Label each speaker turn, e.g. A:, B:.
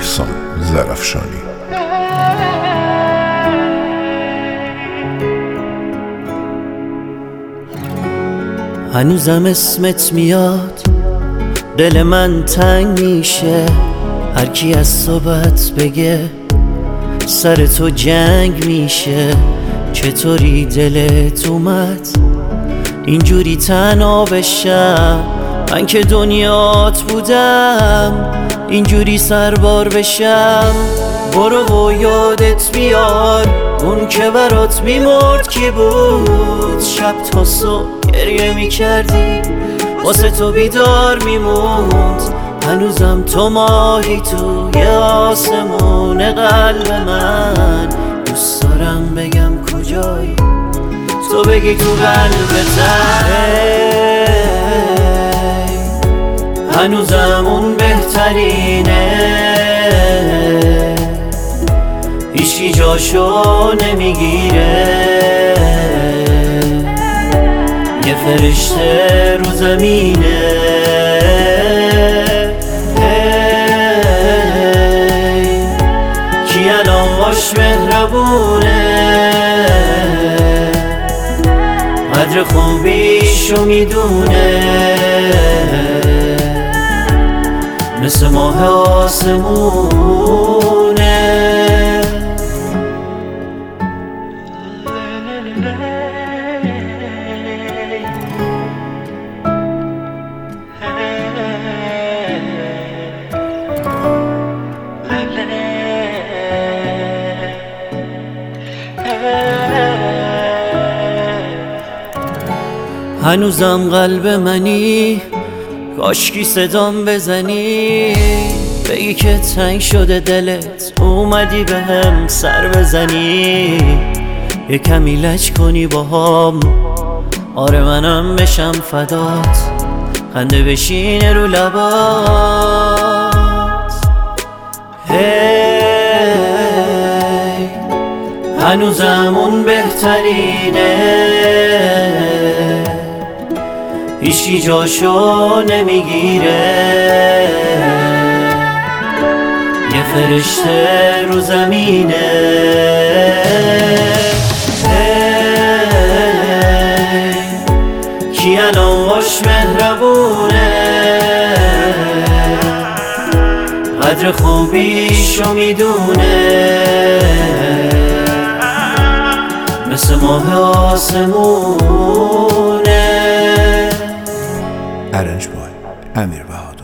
A: احسان زرفشانی.
B: هنوزم اسمت میاد، دل من تنگ میشه، هر کی از صحبت بگه سر تو جنگ میشه. چطوری دلت اومد اینجوری تنها بشم؟ من که دنیات بودم اینجوری سربار بشم. برو و یادت بیار اون که برات میمرد کی بود؟ شب تا صبح گریه میکردی واسه تو بیدار میموند. هنوزم تو ماهی توی آسمون قلب من. دوست دارم بگم کجایی تو بگی تو قلبتم. هنوزم اون بهترینه، هیچی جاشو نمیگیره. یه فرشته رو زمینه، کی الان باش مهربونه، قدر خوبیشو میدونه. مثل ماه آسمونه. هنوزم قلب منی، کاشکی صدام بزنی، بگی که تنگ شده دلت اومدی به هم سر بزنی. یه کمی لج کنی باهام، آره منم بشم فدات، خنده بشینه رو لبات. هی هنوزم اون بهترینه، هیچی جاشو نمیگیره. یه فرشته رو زمینه، کی الان باش مهربونه، قدر خوبیشو میدونه. مثل ماه آسمونه.
A: ارنج بای امیر بهادر.